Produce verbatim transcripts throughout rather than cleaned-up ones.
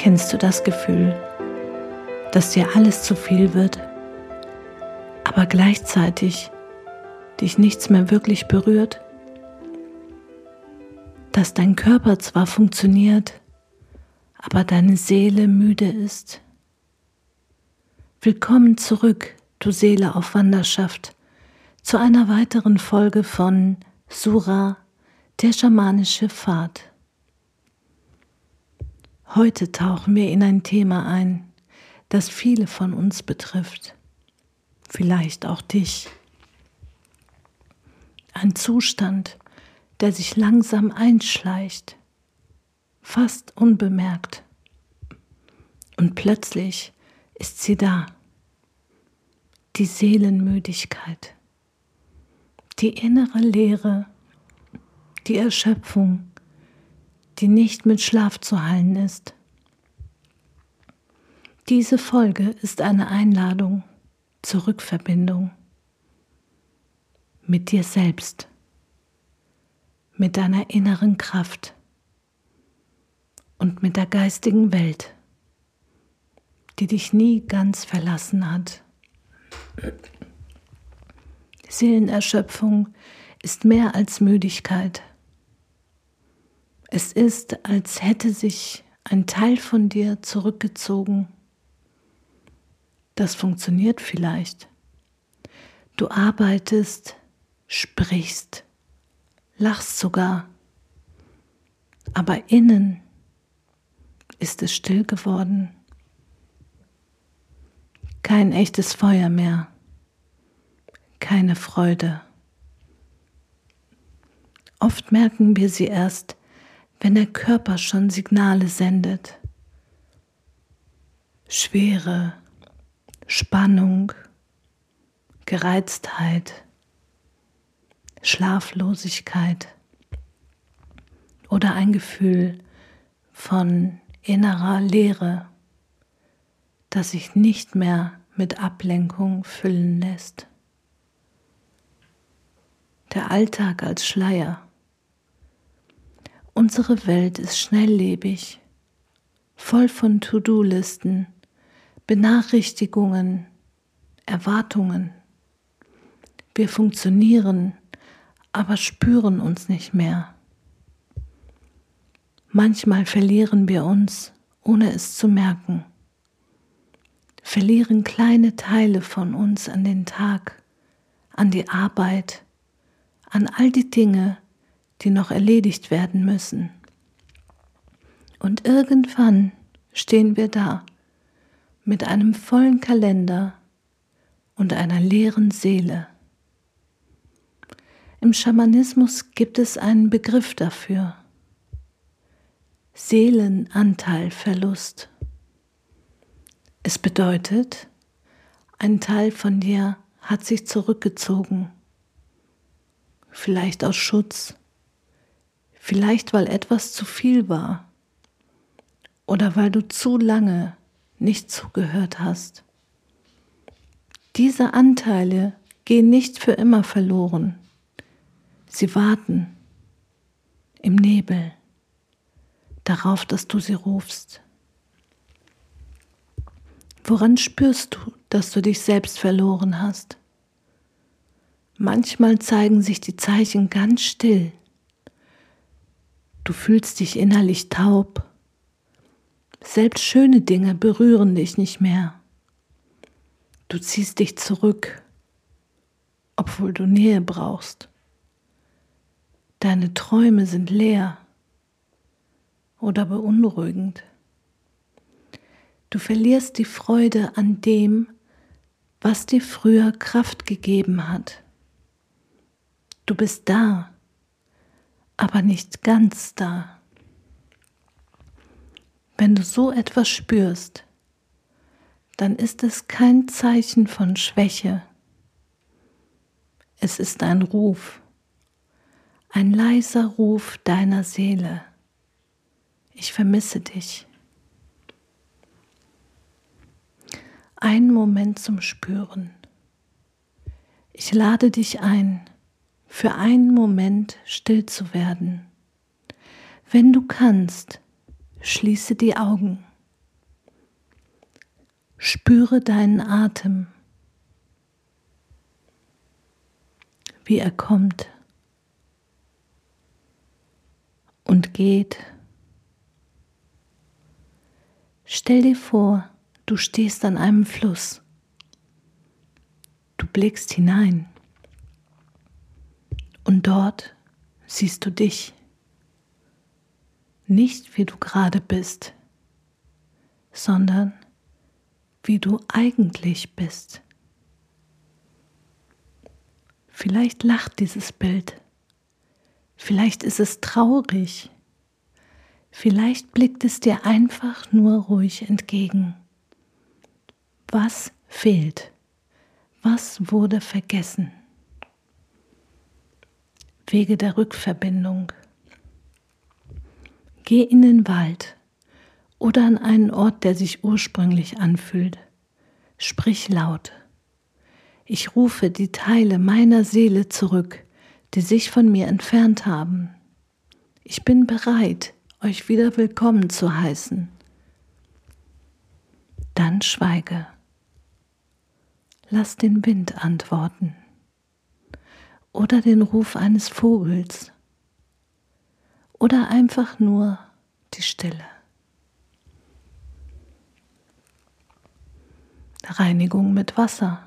Kennst du das Gefühl, dass dir alles zu viel wird, aber gleichzeitig dich nichts mehr wirklich berührt? Dass dein Körper zwar funktioniert, aber deine Seele müde ist? Willkommen zurück, du Seele auf Wanderschaft, zu einer weiteren Folge von Sura, der schamanische Pfad. Heute tauchen wir in ein Thema ein, das viele von uns betrifft, vielleicht auch dich. Ein Zustand, der sich langsam einschleicht, fast unbemerkt. Und plötzlich ist sie da, die Seelenmüdigkeit, die innere Leere, die Erschöpfung, die nicht mit Schlaf zu heilen ist. Diese Folge ist eine Einladung zur Rückverbindung mit dir selbst, mit deiner inneren Kraft und mit der geistigen Welt, die dich nie ganz verlassen hat. Seelenerschöpfung ist mehr als Müdigkeit. Es ist, als hätte sich ein Teil von dir zurückgezogen. Das funktioniert vielleicht. Du arbeitest, sprichst, lachst sogar. Aber innen ist es still geworden. Kein echtes Feuer mehr. Keine Freude. Oft merken wir sie erst, wenn der Körper schon Signale sendet. Schwere, Spannung, Gereiztheit, Schlaflosigkeit oder ein Gefühl von innerer Leere, das sich nicht mehr mit Ablenkung füllen lässt. Der Alltag als Schleier. Unsere Welt ist schnelllebig, voll von To-Do-Listen, Benachrichtigungen, Erwartungen. Wir funktionieren, aber spüren uns nicht mehr. Manchmal verlieren wir uns, ohne es zu merken. Verlieren kleine Teile von uns an den Tag, an die Arbeit, an all die Dinge, die noch erledigt werden müssen. Und irgendwann stehen wir da mit einem vollen Kalender und einer leeren Seele. Im Schamanismus gibt es einen Begriff dafür: Seelenanteilverlust. Es bedeutet, ein Teil von dir hat sich zurückgezogen, vielleicht aus Schutz, vielleicht weil etwas zu viel war oder weil du zu lange nicht zugehört hast. Diese Anteile gehen nicht für immer verloren. Sie warten im Nebel darauf, dass du sie rufst. Woran spürst du, dass du dich selbst verloren hast? Manchmal zeigen sich die Zeichen ganz still. Du fühlst dich innerlich taub. Selbst schöne Dinge berühren dich nicht mehr. Du ziehst dich zurück, obwohl du Nähe brauchst. Deine Träume sind leer oder beunruhigend. Du verlierst die Freude an dem, was dir früher Kraft gegeben hat. Du bist da, aber nicht ganz da. Wenn du so etwas spürst, dann ist es kein Zeichen von Schwäche. Es ist ein Ruf, ein leiser Ruf deiner Seele. Ich vermisse dich. Einen Moment zum Spüren. Ich lade dich ein, für einen Moment still zu werden. Wenn du kannst, schließe die Augen Spüre deinen Atem, wie er kommt und geht. Stell dir vor, du stehst an einem Fluss. Du blickst hinein und dort siehst du dich. Nicht wie du gerade bist, sondern wie du eigentlich bist. Vielleicht lacht dieses Bild, vielleicht ist es traurig, vielleicht blickt es dir einfach nur ruhig entgegen. Was fehlt? Was wurde vergessen? Wege der Rückverbindung. Geh in den Wald oder an einen Ort, der sich ursprünglich anfühlt. Sprich laut. Ich rufe die Teile meiner Seele zurück, die sich von mir entfernt haben. Ich bin bereit, euch wieder willkommen zu heißen. Dann schweige. Lass den Wind antworten oder den Ruf eines Vogels oder einfach nur die Stille. Reinigung mit Wasser.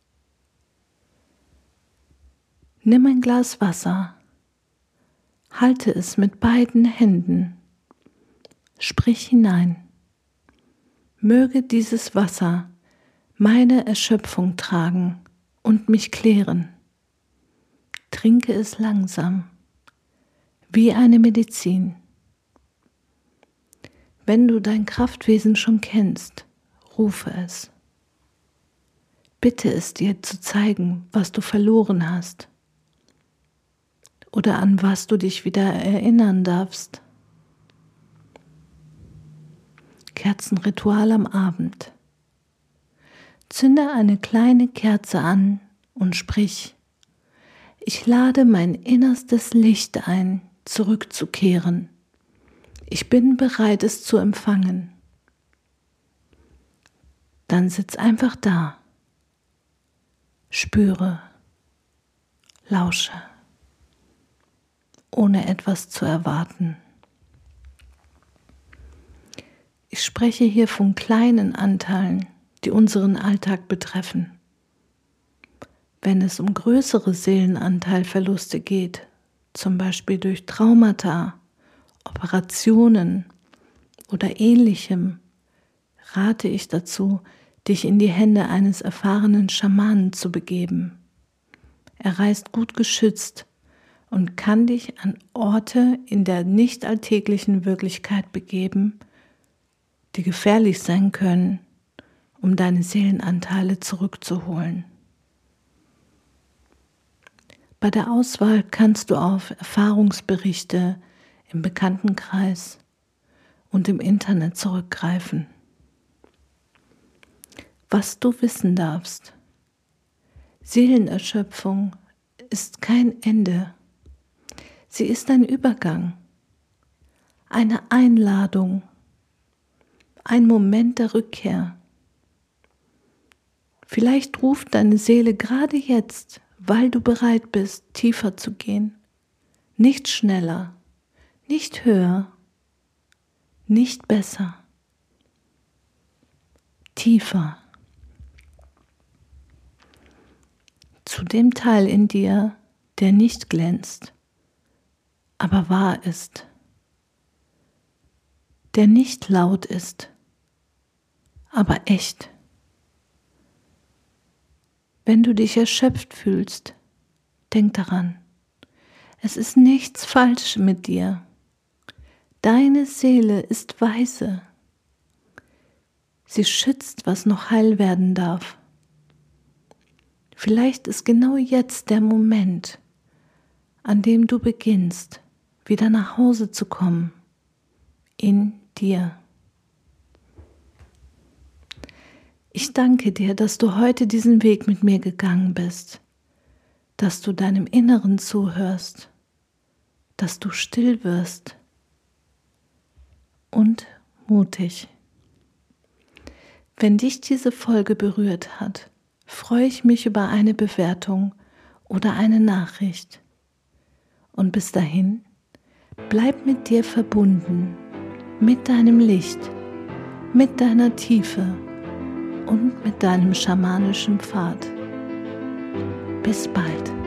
Nimm ein Glas Wasser, halte es mit beiden Händen, sprich hinein. Möge dieses Wasser meine Erschöpfung tragen und mich klären. Trinke es langsam, wie eine Medizin. Wenn du dein Kraftwesen schon kennst, rufe es. Bitte es dir zu zeigen, was du verloren hast oder an was du dich wieder erinnern darfst. Kerzenritual am Abend. Zünde eine kleine Kerze an und sprich: Ich lade mein innerstes Licht ein, zurückzukehren. Ich bin bereit, es zu empfangen. Dann sitz einfach da. Spüre, lausche, ohne etwas zu erwarten. Ich spreche hier von kleinen Anteilen, die unseren Alltag betreffen. Wenn es um größere Seelenanteilverluste geht, zum Beispiel durch Traumata, Operationen oder Ähnlichem, rate ich dazu, dich in die Hände eines erfahrenen Schamanen zu begeben. Er reist gut geschützt und kann dich an Orte in der nicht alltäglichen Wirklichkeit begeben, die gefährlich sein können, um deine Seelenanteile zurückzuholen. Bei der Auswahl kannst du auf Erfahrungsberichte im Bekanntenkreis und im Internet zurückgreifen. Was du wissen darfst: Seelenerschöpfung ist kein Ende. Sie ist ein Übergang, eine Einladung, ein Moment der Rückkehr. Vielleicht ruft deine Seele gerade jetzt, weil du bereit bist, tiefer zu gehen. Nicht schneller, nicht höher, nicht besser. Tiefer. Zu dem Teil in dir, der nicht glänzt, aber wahr ist. Der nicht laut ist, aber echt. Wenn du dich erschöpft fühlst, denk daran, es ist nichts falsch mit dir. Deine Seele ist weise. Sie schützt, was noch heil werden darf. Vielleicht ist genau jetzt der Moment, an dem du beginnst, wieder nach Hause zu kommen, in dir. Ich danke dir, dass du heute diesen Weg mit mir gegangen bist, dass du deinem Inneren zuhörst, dass du still wirst und mutig. Wenn dich diese Folge berührt hat, freue ich mich über eine Bewertung oder eine Nachricht. Und bis dahin, bleib mit dir verbunden, mit deinem Licht, mit deiner Tiefe und mit deinem schamanischen Pfad. Bis bald.